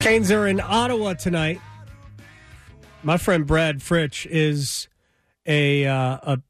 Canes are in Ottawa tonight. My friend Brad Fritsch is an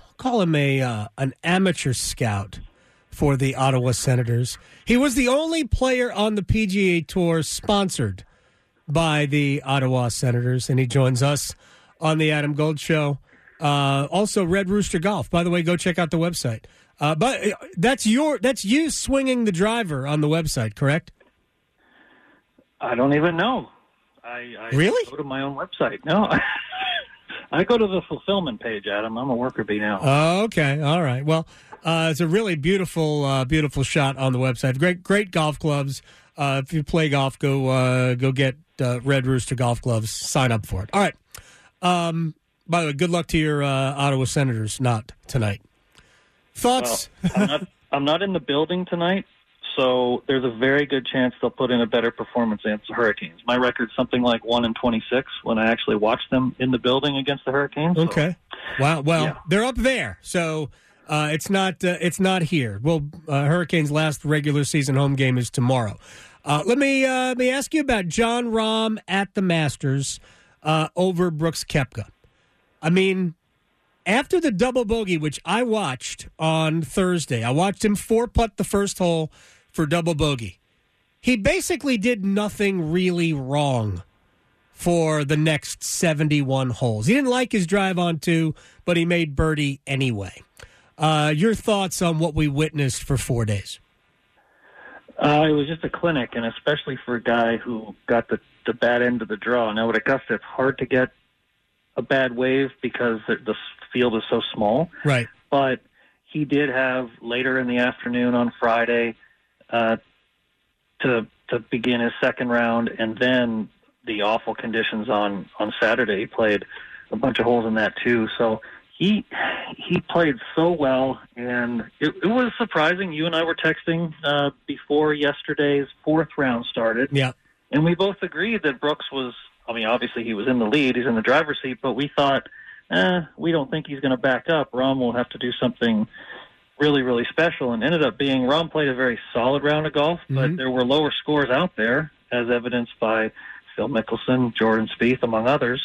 amateur scout for the Ottawa Senators. He was the only player on the PGA Tour sponsored by the Ottawa Senators, and he joins us on the Adam Gold Show. Also, Red Rooster Golf. By the way, go check out the website. But that's you swinging the driver on the website, correct? I don't even know. I really go to my own website. No, I go to the fulfillment page, Adam. I'm a worker bee now. Oh, okay. All right. Well, it's a really beautiful, beautiful shot on the website. Great golf clubs. If you play golf, go get Red Rooster golf clubs. Sign up for it. All right. By the way, good luck to your Ottawa Senators. Not tonight. Thoughts? Well, I'm not in the building tonight, so there's a very good chance they'll put in a better performance against the Hurricanes. My record's something like 1-26 when I actually watched them in the building against the Hurricanes. So. Okay. Wow. Well, They're up there, so it's not here. Well, Hurricanes' last regular season home game is tomorrow. Let me ask you about Jon Rahm at the Masters over Brooks Koepka. I mean, after the double bogey, which I watched on Thursday, I watched him 4-putt the first hole for double bogey. He basically did nothing really wrong for the next 71 holes. He didn't like his drive on 2, but he made birdie anyway. Your thoughts on what we witnessed for 4 days? It was just a clinic, and especially for a guy who got the bad end of the draw. Now, at Augusta, it's hard to get a bad wave because the field is so small. Right. But he did have later in the afternoon on Friday to begin his second round, and then the awful conditions on Saturday. He played a bunch of holes in that too. So he played so well, and it was surprising. You and I were texting before yesterday's fourth round started. Yeah. And we both agreed that Brooks was, I mean, obviously he was in the lead. He's in the driver's seat, but we thought, we don't think he's going to back up. Rahm will have to do something really, really special. And ended up being, Rahm played a very solid round of golf, but there were lower scores out there, as evidenced by Phil Mickelson, Jordan Spieth, among others.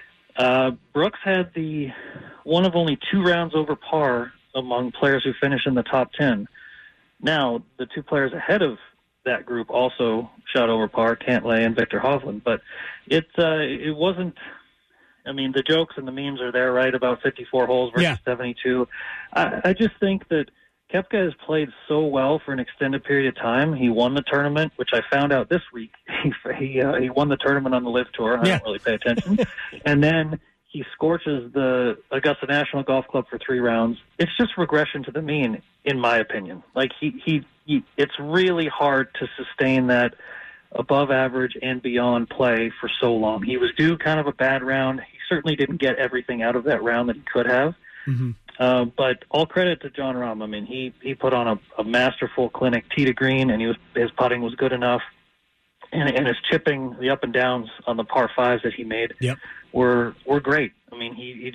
Brooks had the one of only 2 rounds over par among players who finished in the top 10. Now, the 2 players ahead of that group also shot over par, Cantlay and Victor Hovland. But it wasn't, I mean, the jokes and the memes are there, right, about 54 holes versus 72. I just think that Koepka has played so well for an extended period of time. He won the tournament, which I found out this week. He won the tournament on the LIV Tour. I don't really pay attention. And then he scorches the Augusta National Golf Club for 3 rounds. It's just regression to the mean, in my opinion. Like, it's really hard to sustain that above average and beyond play for so long. He was due kind of a bad round. He certainly didn't get everything out of that round that he could have. But all credit to Jon Rahm. I mean, he put on a masterful clinic tee to green, and his putting was good enough. And his chipping, the up and downs on the par 5s that he made were great. I mean, he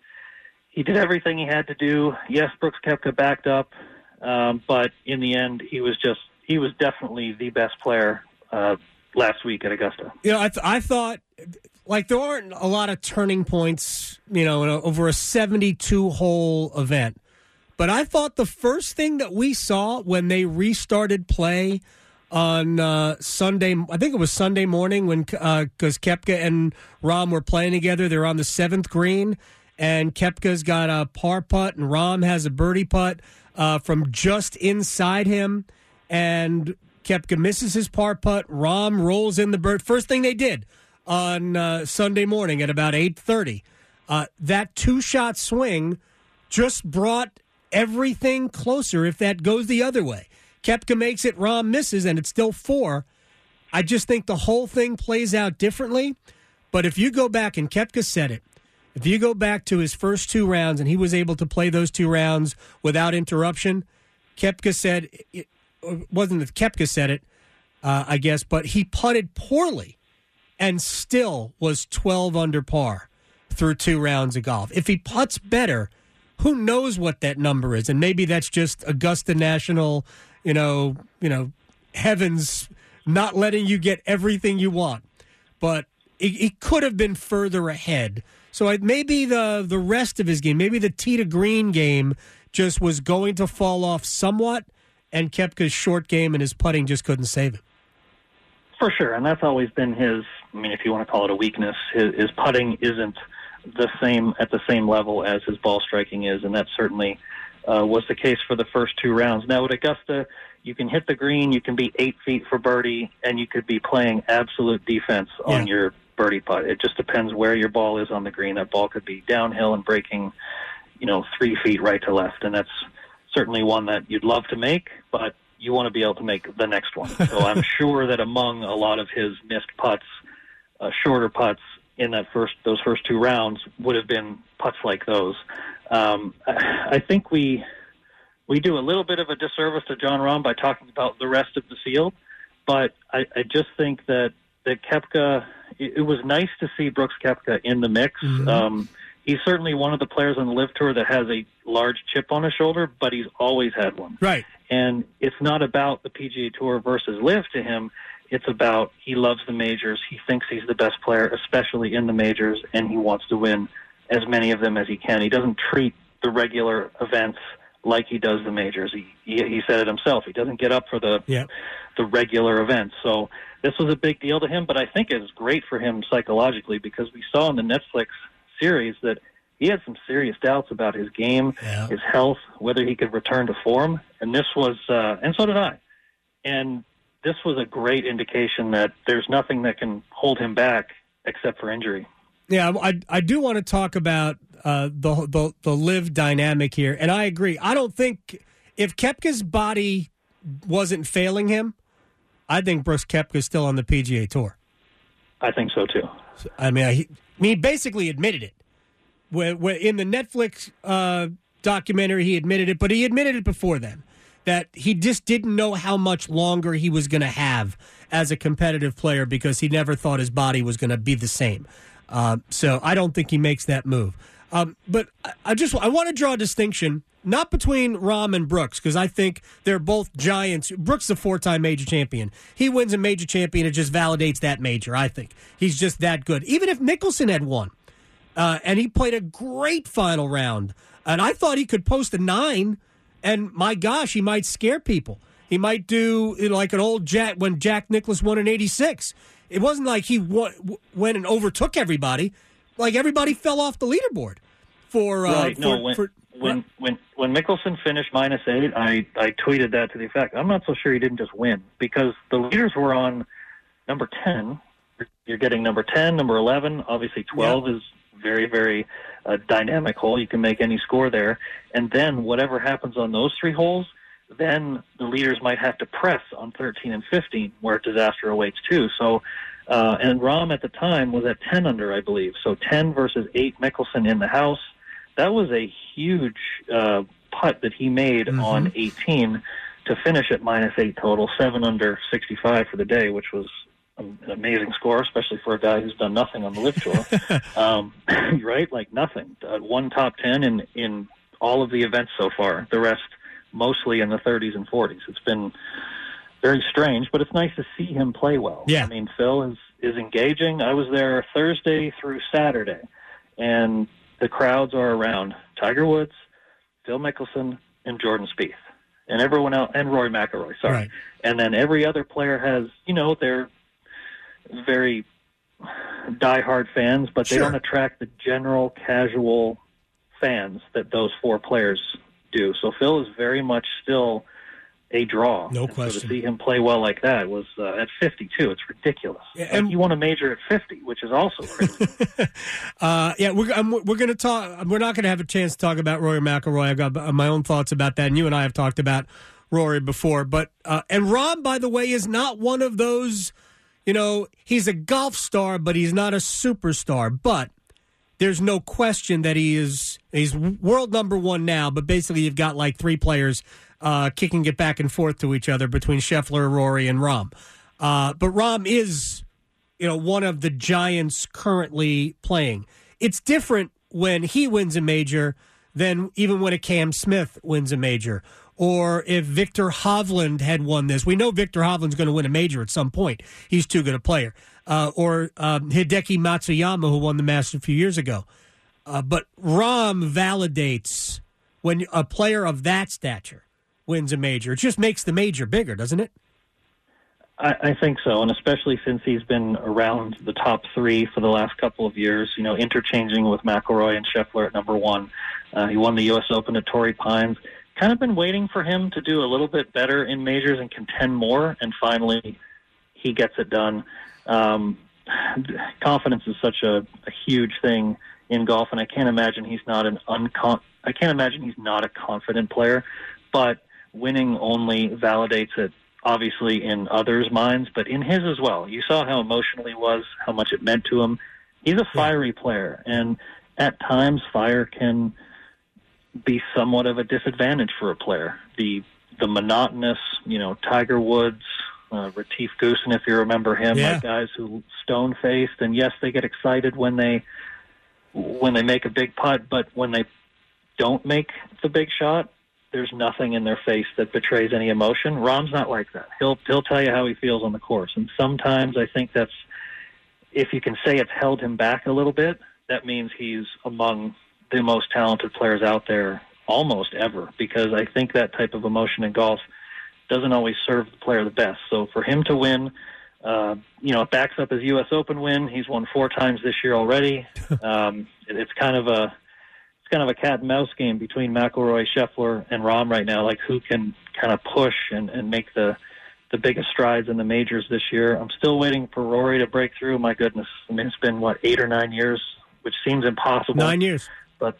did everything he had to do. Yes, Brooks Koepka backed up, but in the end, he was definitely the best player last week at Augusta. You know, I thought, like, there aren't a lot of turning points, you know, over a 72-hole event. But I thought the first thing that we saw when they restarted play on Sunday, I think it was Sunday morning, when because Koepka and Rahm were playing together. They're on the 7th green, and Koepka's got a par putt, and Rahm has a birdie putt from just inside him, and Koepka misses his par putt. Rahm rolls in the bird. First thing they did on Sunday morning at about 8:30. That 2-shot swing just brought everything closer if that goes the other way. Koepka makes it, Rahm misses, and it's still 4. I just think the whole thing plays out differently. But if you go back, and Koepka said it, if you go back to his first 2 rounds, and he was able to play those 2 rounds without interruption, Koepka said, it wasn't that Koepka said it, I guess, but he putted poorly and still was 12 under par through 2 rounds of golf. If he putts better, who knows what that number is? And maybe that's just Augusta National, you know, heavens not letting you get everything you want. But he could have been further ahead. So maybe the rest of his game, maybe the tee to green game just was going to fall off somewhat, and Koepka's short game and his putting just couldn't save it. For sure, and that's always been his, I mean, if you want to call it a weakness, his putting isn't at the same level as his ball striking is, and that certainly was the case for the first two rounds. Now at Augusta, you can hit the green, you can be 8 feet for birdie, and you could be playing absolute defense on your birdie putt. It just depends where your ball is on the green. That ball could be downhill and breaking, 3 feet right to left, and that's certainly one that you'd love to make, but you want to be able to make the next one. So I'm sure that among a lot of his missed putts, shorter putts in those first two rounds would have been putts like those. I think we do a little bit of a disservice to Jon Rahm by talking about the rest of the field, but I just think that Koepka, it was nice to see Brooks Koepka in the mix. Mm-hmm. He's certainly one of the players on the LIV Tour that has a large chip on his shoulder, but he's always had one. Right. And it's not about the PGA Tour versus LIV to him. It's about he loves the majors. He thinks he's the best player, especially in the majors, and he wants to win as many of them as he can. He doesn't treat the regular events like he does the majors. He said it himself. He doesn't get up for the regular events. So this was a big deal to him, but I think it's great for him psychologically because we saw in the Netflix series that he had some serious doubts about his game, his health, whether he could return to form. And this was, and so did I. And this was a great indication that there's nothing that can hold him back except for injury. Yeah, I do want to talk about the LIV dynamic here, and I agree. I don't think if Koepka's body wasn't failing him, I think Brooks Koepka's still on the PGA Tour. I think so too. I mean, he basically admitted it. When in the Netflix documentary, he admitted it, but he admitted it before then, that he just didn't know how much longer he was going to have as a competitive player because he never thought his body was going to be the same. So I don't think he makes that move. But I want to draw a distinction, not between Rahm and Brooks, because I think they're both giants. Brooks is a 4-time major champion. He wins a major champion, it just validates that major, I think. He's just that good. Even if Mickelson had won, and he played a great final round, and I thought he could post a 9, and my gosh, he might scare people. He might do like an old when Jack Nicklaus won in '86. It wasn't like he went and overtook everybody. Like everybody fell off the leaderboard. When Mickelson finished -8, I tweeted that to the effect, I'm not so sure he didn't just win because the leaders were on number 10. You're getting number 10, number 11. Obviously 12 is very, very dynamic hole. You can make any score there. And then whatever happens on those 3 holes, then the leaders might have to press on 13 and 15 where disaster awaits too. So, and Rahm at the time was at 10 under, I believe. So 10 versus 8 Mickelson in the house. That was a huge putt that he made on 18 to finish at -8 total, 7 under 65 for the day, which was an amazing score, especially for a guy who's done nothing on the LIV Tour. Right? Like nothing. One top 10 in all of the events so far. The rest mostly in the 30s and 40s. It's been very strange, but it's nice to see him play well. Yeah. I mean, Phil is engaging. I was there Thursday through Saturday, and the crowds are around Tiger Woods, Phil Mickelson, and Jordan Spieth, and everyone else, and Rory McIlroy, sorry. Right. And then every other player has, they're very diehard fans, but they don't attract the general casual fans that those 4 players do. So Phil is very much still a draw. No question. So to see him play well like that was at 52. It's ridiculous. Yeah, and you won a major at 50, which is also crazy. We're going to talk. We're not going to have a chance to talk about Rory McIlroy. I've got my own thoughts about that, and you and I have talked about Rory before. But and Rahm, by the way, is not one of those. He's a golf star, but he's not a superstar. But there's no question that he's world number 1 now, but basically you've got like 3 players kicking it back and forth to each other between Scheffler, Rory, and Rahm. But Rahm is, one of the giants currently playing. It's different when he wins a major than even when a Cam Smith wins a major or if Victor Hovland had won this. We know Victor Hovland's going to win a major at some point. He's too good a player. Or Hideki Matsuyama, who won the Masters a few years ago. But Rahm validates when a player of that stature wins a major. It just makes the major bigger, doesn't it? I think so, and especially since he's been around the top three for the last couple of years, interchanging with McIlroy and Scheffler at number one. He won the U.S. Open at Torrey Pines. Kind of been waiting for him to do a little bit better in majors and contend more, and finally he gets it done. Confidence is such a huge thing in golf, and I can't imagine he's not a confident player, but winning only validates it, obviously in others' minds, but in his as well. You saw how emotional he was, how much it meant to him. He's a fiery player, and at times fire can be somewhat of a disadvantage for a player. The monotonous, Tiger Woods, Retief Goosen, if you remember him, like guys who stone-faced, and yes, they get excited when they make a big putt, but when they don't make the big shot, there's nothing in their face that betrays any emotion. Rahm's not like that. He'll tell you how he feels on the course, and sometimes I think that's, if you can say it's held him back a little bit, that means he's among the most talented players out there almost ever, because I think that type of emotion in golf doesn't always serve the player the best. So for him to win, it backs up his U.S. Open win. He's won 4 times this year already. It's kind of a cat and mouse game between McIlroy, Scheffler, and Rahm right now, like who can kind of push and make the biggest strides in the majors this year. I'm still waiting for Rory to break through. My goodness. I mean, it's been, 8 or 9 years, which seems impossible. 9 years. But,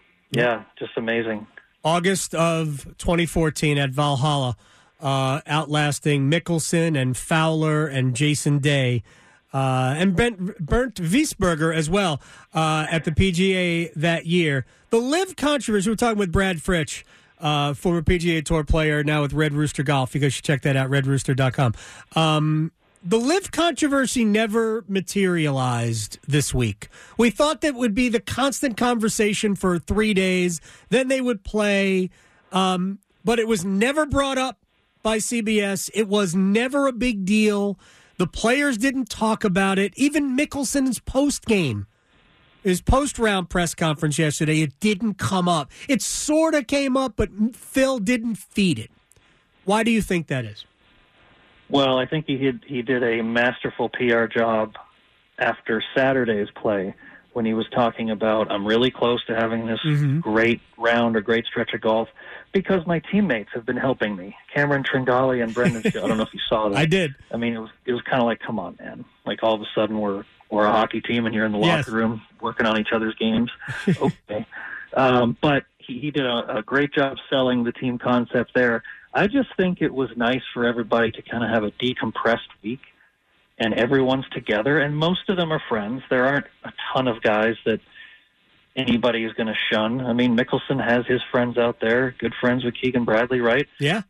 just amazing. August of 2014 at Valhalla, outlasting Mickelson and Fowler and Jason Day. And Bernd Wiesberger as well at the PGA that year. The LIV controversy, we're talking with Brad Fritsch, former PGA Tour player, now with Red Rooster Golf. You guys should check that out, redrooster.com. The LIV controversy never materialized this week. We thought that would be the constant conversation for 3 days. Then they would play, but it was never brought up by CBS. It was never a big deal. The players didn't talk about it. Even Mickelson's post-game, his post-round press conference yesterday, it didn't come up. It sort of came up, but Phil didn't feed it. Why do you think that is? Well, I think he did a masterful PR job after Saturday's play when he was talking about, I'm really close to having this great round or great stretch of golf because my teammates have been helping me. Cameron Tringali and Brendan Steele. I don't know if you saw that. I did. I mean, it was kind of like, come on, man. Like all of a sudden we're a hockey team and you're in the locker room working on each other's games. Okay. But he did a great job selling the team concept there. I just think it was nice for everybody to kind of have a decompressed week, and everyone's together, and most of them are friends. There aren't a ton of guys that anybody is going to shun. I mean, Mickelson has his friends out there, good friends with Keegan Bradley, right? Yeah.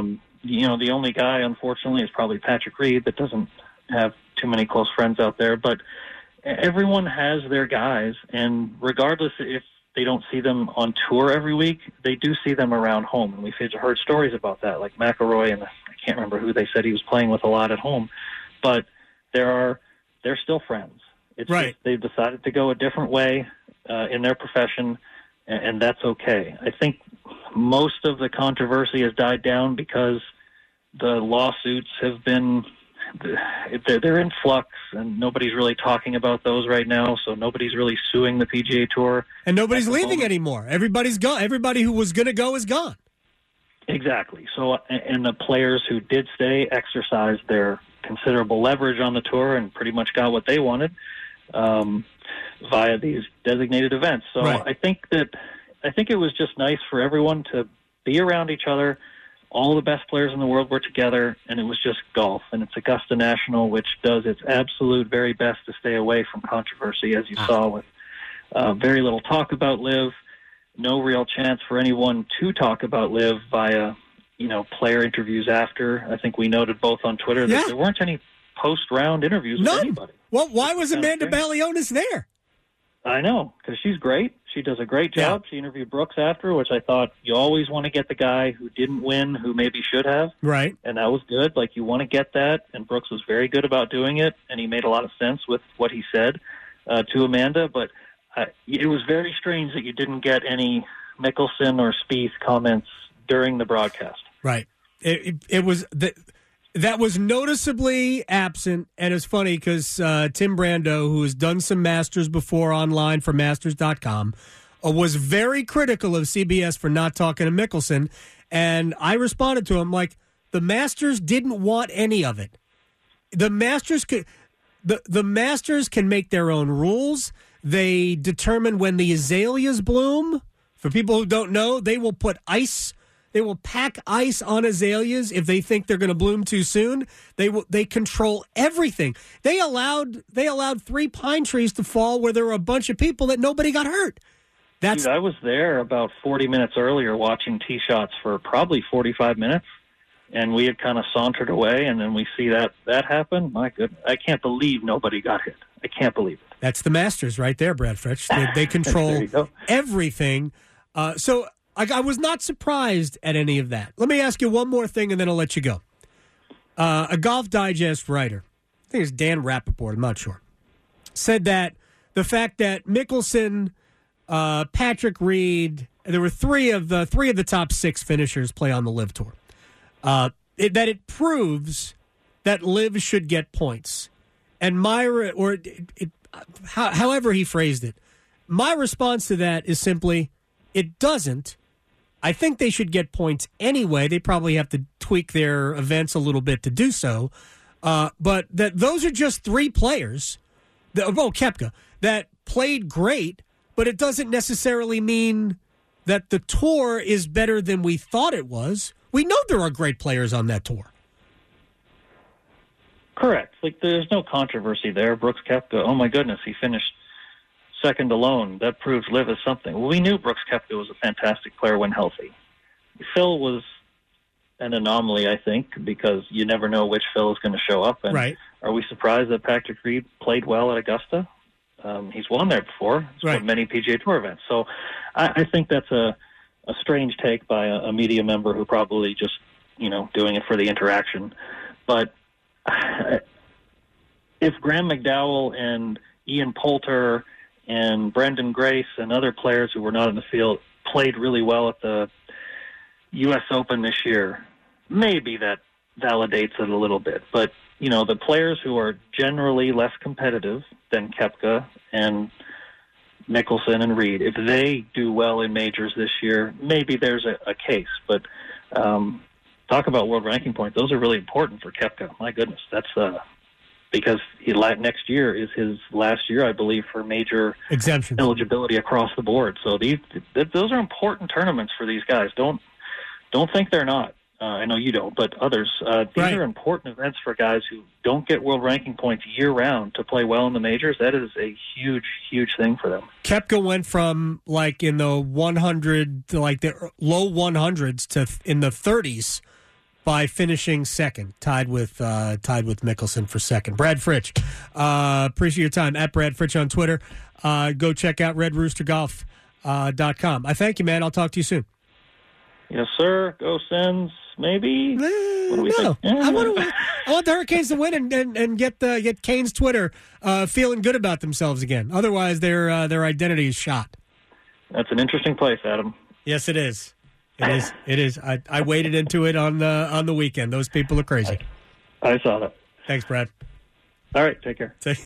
The only guy, unfortunately, is probably Patrick Reed that doesn't have too many close friends out there, but everyone has their guys, and regardless if they don't see them on tour every week, they do see them around home. And we've heard stories about that, like McIlroy, and I can't remember who they said he was playing with a lot at home. But they're still friends. It's right. Just they've decided to go a different way in their profession, and that's okay. I think most of the controversy has died down because the lawsuits have been they're in flux, and nobody's really talking about those right now, so nobody's really suing the PGA Tour. And nobody's leaving anymore. Everybody's gone. Everybody who was going to go is gone. Exactly. So, and the players who did stay exercised their considerable leverage on the tour and pretty much got what they wanted via these designated events. So right. I think it was just nice for everyone to be around each other. All the best players in the world were together, and it was just golf. And it's Augusta National, which does its absolute very best to stay away from controversy, as you saw with very little talk about LIV, no real chance for anyone to talk about LIV via, player interviews after. I think we noted both on Twitter that there weren't any post-round interviews with anybody. Well, why was Amanda Balionis there? I know, because she's great. She does a great job. Yeah. She interviewed Brooks after, which I thought you always want to get the guy who didn't win, who maybe should have. Right. And that was good. Like, you want to get that, and Brooks was very good about doing it, and he made a lot of sense with what he said to Amanda. But it was very strange that you didn't get any Mickelson or Spieth comments during the broadcast. Right. It was that was noticeably absent, and it's funny because Tim Brando, who has done some Masters before online for Masters.com, was very critical of CBS for not talking to Mickelson, and I responded to him like, the Masters didn't want any of it. The Masters the Masters can make their own rules. They determine when the azaleas bloom. For people who don't know, they will put ice. They will pack ice on azaleas if they think they're going to bloom too soon. They control everything. They allowed 3 pine trees to fall where there were a bunch of people that nobody got hurt. Dude, I was there about 40 minutes earlier watching tee shots for probably 45 minutes, and we had kind of sauntered away, and then we see that happen. My goodness, I can't believe nobody got hit. I can't believe it. That's the Masters right there, Brad Fritch. They control everything. So I was not surprised at any of that. Let me ask you one more thing, and then I'll let you go. A Golf Digest writer, I think it's Dan Rappaport, I'm not sure, said that the fact that Mickelson, Patrick Reed, there were three of the top 6 finishers play on the LIV Tour, that it proves that LIV should get points. And however he phrased it, my response to that is simply, it doesn't. I think they should get points anyway. They probably have to tweak their events a little bit to do so. But that those are just 3 players, Koepka, that played great, but it doesn't necessarily mean that the tour is better than we thought it was. We know there are great players on that tour. Correct. Like, there's no controversy there. Brooks Koepka, oh my goodness, he finished second alone. That proves LIV is something. Well, we knew Brooks Koepka was a fantastic player when healthy. Phil was an anomaly, I think, because you never know which Phil is going to show up. And right. Are we surprised that Patrick Reed played well at Augusta? He's won there before. He's won many PGA Tour events. So I think that's a strange take by a media member who probably just, doing it for the interaction. But if Graham McDowell and Ian Poulter and Brendan Grace and other players who were not in the field played really well at the U.S. Open this year, maybe that validates it a little bit. But, the players who are generally less competitive than Koepka and Mickelson and Reed, if they do well in majors this year, maybe there's a case. But talk about world ranking points. Those are really important for Koepka. My goodness, that's because next year is his last year, I believe, for major exemptions eligibility across the board. So those are important tournaments for these guys. Don't think they're not. I know you don't, but others. These are important events for guys who don't get world ranking points year-round to play well in the majors. That is a huge, huge thing for them. Koepka went from, in the 100 to, the low 100s to in the 30s by finishing second, tied with Mickelson for second. Brad Fritch, appreciate your time. At Brad Fritch on Twitter. Go check out RedRoosterGolf.com. I thank you, man. I'll talk to you soon. Yes, sir. Go Sens, maybe. What do we think? I want the Hurricanes to win and get Canes Twitter feeling good about themselves again. Otherwise, their identity is shot. That's an interesting place, Adam. Yes, it is. It is. I waded into it on the weekend. Those people are crazy. I saw that. Thanks, Brad. All right. Take care.